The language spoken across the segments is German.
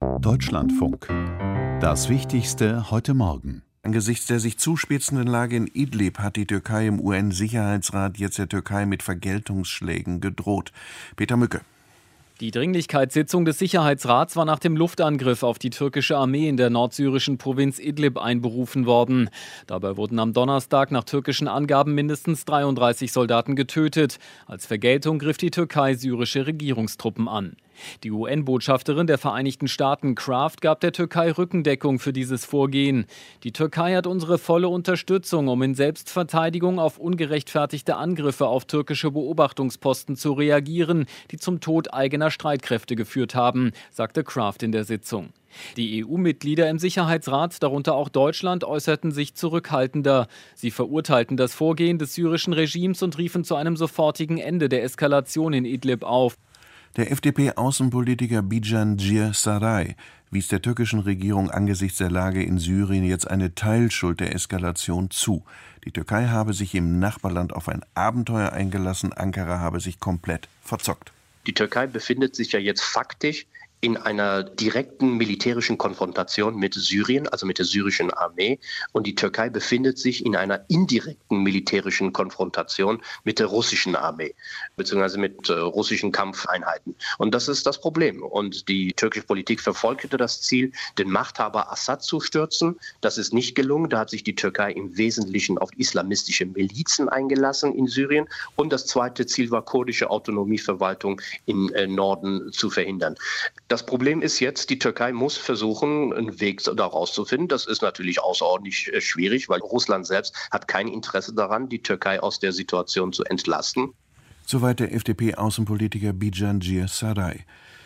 Deutschlandfunk. Das Wichtigste heute Morgen. Angesichts der sich zuspitzenden Lage in Idlib hat die Türkei im UN-Sicherheitsrat jetzt der Türkei mit Vergeltungsschlägen gedroht. Peter Mücke. Die Dringlichkeitssitzung des Sicherheitsrats war nach dem Luftangriff auf die türkische Armee in der nordsyrischen Provinz Idlib einberufen worden. Dabei wurden am Donnerstag nach türkischen Angaben mindestens 33 Soldaten getötet. Als Vergeltung griff die Türkei syrische Regierungstruppen an. Die UN-Botschafterin der Vereinigten Staaten Kraft gab der Türkei Rückendeckung für dieses Vorgehen. Die Türkei hat unsere volle Unterstützung, um in Selbstverteidigung auf ungerechtfertigte Angriffe auf türkische Beobachtungsposten zu reagieren, die zum Tod eigener Streitkräfte geführt haben, sagte Kraft in der Sitzung. Die EU-Mitglieder im Sicherheitsrat, darunter auch Deutschland, äußerten sich zurückhaltender. Sie verurteilten das Vorgehen des syrischen Regimes und riefen zu einem sofortigen Ende der Eskalation in Idlib auf. Der FDP-Außenpolitiker Bijan Saray wies der türkischen Regierung angesichts der Lage in Syrien jetzt eine Teilschuld der Eskalation zu. Die Türkei habe sich im Nachbarland auf ein Abenteuer eingelassen, Ankara habe sich komplett verzockt. Die Türkei befindet sich ja jetzt faktisch in einer direkten militärischen Konfrontation mit Syrien, also mit der syrischen Armee. Und die Türkei befindet sich in einer indirekten militärischen Konfrontation mit der russischen Armee, beziehungsweise mit russischen Kampfeinheiten. Und das ist das Problem. Und die türkische Politik verfolgte das Ziel, den Machthaber Assad zu stürzen. Das ist nicht gelungen. Da hat sich die Türkei im Wesentlichen auf islamistische Milizen eingelassen in Syrien. Und das zweite Ziel war, kurdische Autonomieverwaltung im Norden zu verhindern. Das Problem ist jetzt, die Türkei muss versuchen, einen Weg daraus zu finden. Das ist natürlich außerordentlich schwierig, weil Russland selbst hat kein Interesse daran, die Türkei aus der Situation zu entlasten. Soweit der FDP-Außenpolitiker Bijan Saray.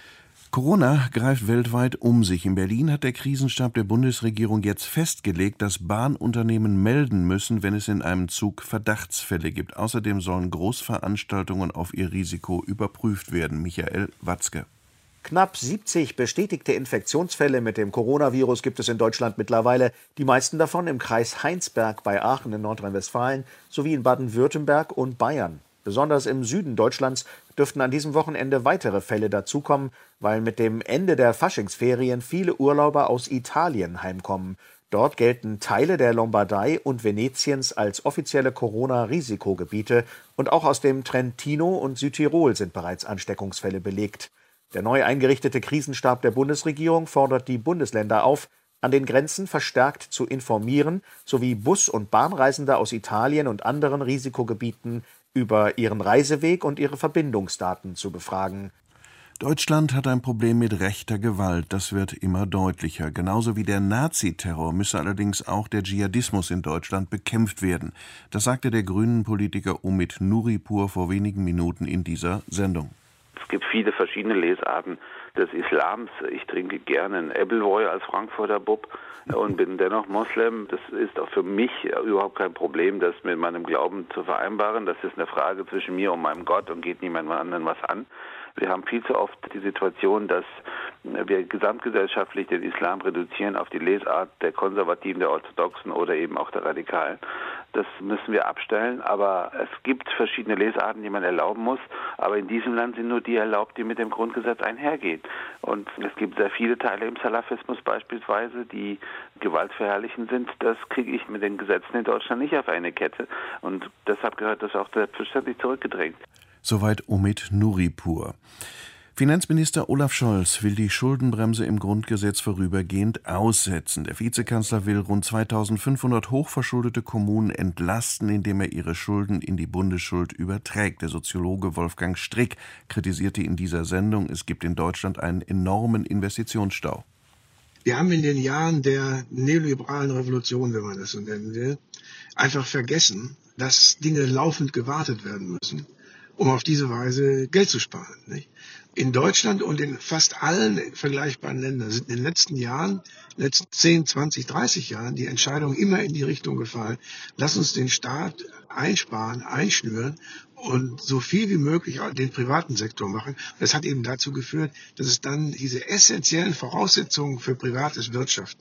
Corona greift weltweit um sich. In Berlin hat der Krisenstab der Bundesregierung jetzt festgelegt, dass Bahnunternehmen melden müssen, wenn es in einem Zug Verdachtsfälle gibt. Außerdem sollen Großveranstaltungen auf ihr Risiko überprüft werden. Michael Watzke. Knapp 70 bestätigte Infektionsfälle mit dem Coronavirus gibt es in Deutschland mittlerweile. Die meisten davon im Kreis Heinsberg bei Aachen in Nordrhein-Westfalen sowie in Baden-Württemberg und Bayern. Besonders im Süden Deutschlands dürften an diesem Wochenende weitere Fälle dazukommen, weil mit dem Ende der Faschingsferien viele Urlauber aus Italien heimkommen. Dort gelten Teile der Lombardei und Venetiens als offizielle Corona-Risikogebiete und auch aus dem Trentino und Südtirol sind bereits Ansteckungsfälle belegt. Der neu eingerichtete Krisenstab der Bundesregierung fordert die Bundesländer auf, an den Grenzen verstärkt zu informieren, sowie Bus- und Bahnreisende aus Italien und anderen Risikogebieten über ihren Reiseweg und ihre Verbindungsdaten zu befragen. Deutschland hat ein Problem mit rechter Gewalt, das wird immer deutlicher. Genauso wie der Naziterror müsse allerdings auch der Dschihadismus in Deutschland bekämpft werden. Das sagte der grünen Politiker Omid Nuripur vor wenigen Minuten in dieser Sendung. Es gibt viele verschiedene Lesarten des Islams. Ich trinke gerne einen Ebbelwoi als Frankfurter Bub und bin dennoch Moslem. Das ist auch für mich überhaupt kein Problem, das mit meinem Glauben zu vereinbaren. Das ist eine Frage zwischen mir und meinem Gott und geht niemandem anderen was an. Wir haben viel zu oft die Situation, dass wir gesamtgesellschaftlich den Islam reduzieren auf die Lesart der Konservativen, der Orthodoxen oder eben auch der Radikalen. Das müssen wir abstellen, aber es gibt verschiedene Lesarten, die man erlauben muss. Aber in diesem Land sind nur die erlaubt, die mit dem Grundgesetz einhergehen. Und es gibt sehr viele Teile im Salafismus beispielsweise, die gewaltverherrlichend sind. Das kriege ich mit den Gesetzen in Deutschland nicht auf eine Kette. Und deshalb gehört das auch selbstverständlich zurückgedrängt. Soweit Omid Nuripur. Finanzminister Olaf Scholz will die Schuldenbremse im Grundgesetz vorübergehend aussetzen. Der Vizekanzler will rund 2500 hochverschuldete Kommunen entlasten, indem er ihre Schulden in die Bundesschuld überträgt. Der Soziologe Wolfgang Strick kritisierte in dieser Sendung, es gibt in Deutschland einen enormen Investitionsstau. Wir haben in den Jahren der neoliberalen Revolution, wenn man das so nennen will, einfach vergessen, dass Dinge laufend gewartet werden müssen, um auf diese Weise Geld zu sparen. Nicht? In Deutschland und in fast allen vergleichbaren Ländern sind in den letzten Jahren, letzten 10, 20, 30 Jahren die Entscheidungen immer in die Richtung gefallen, lass uns den Staat einsparen, einschnüren und so viel wie möglich den privaten Sektor machen. Das hat eben dazu geführt, dass es dann diese essentiellen Voraussetzungen für privates Wirtschaften,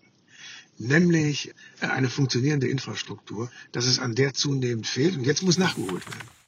nämlich eine funktionierende Infrastruktur, dass es an der zunehmend fehlt und jetzt muss nachgeholt werden.